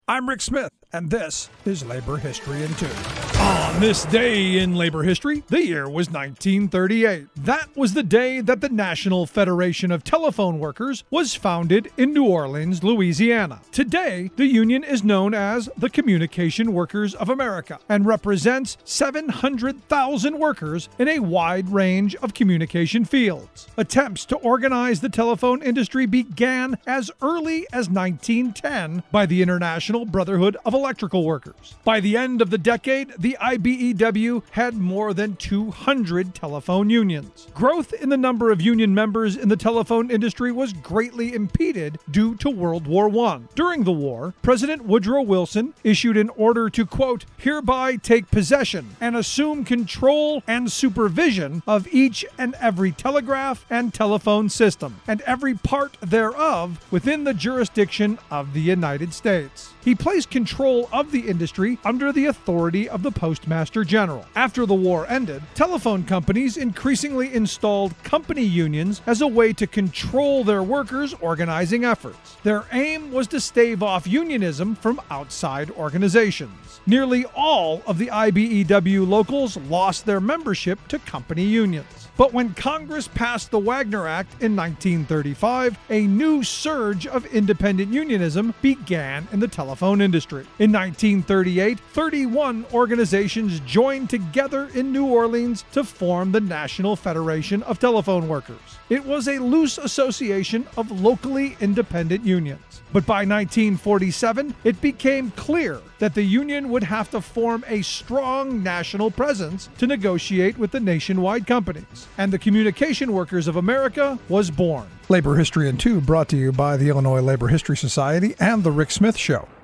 I'm Rick Smith, and this is Labor History in 2. On this day in labor history, the year was 1938. That was the day that the National Federation of Telephone Workers was founded in New Orleans, Louisiana. Today, the union is known as the Communication Workers of America and represents 700,000 workers in a wide range of communication fields. Attempts to organize the telephone industry began as early as 1910 by the International Brotherhood of Electrical Workers. By the end of the decade, the IBEW had more than 200 telephone unions. Growth in the number of union members in the telephone industry was greatly impeded due to World War I. During the war, President Woodrow Wilson issued an order to, quote, hereby take possession and assume control and supervision of each and every telegraph and telephone system, and every part thereof within the jurisdiction of the United States. He placed control of the industry under the authority of the Postmaster General. After the war ended, telephone companies increasingly installed company unions as a way to control their workers' organizing efforts. Their aim was to stave off unionism from outside organizations. Nearly all of the IBEW locals lost their membership to company unions. But when Congress passed the Wagner Act in 1935, a new surge of independent unionism began in the telephone industry. In 1938, 31 organizations joined together in New Orleans to form the National Federation of Telephone Workers. It was a loose association of locally independent unions. But by 1947, it became clear that the union would have to form a strong national presence to negotiate with the nationwide companies. And the Communication Workers of America was born. Labor History in 2 brought to you by the Illinois Labor History Society and The Rick Smith Show.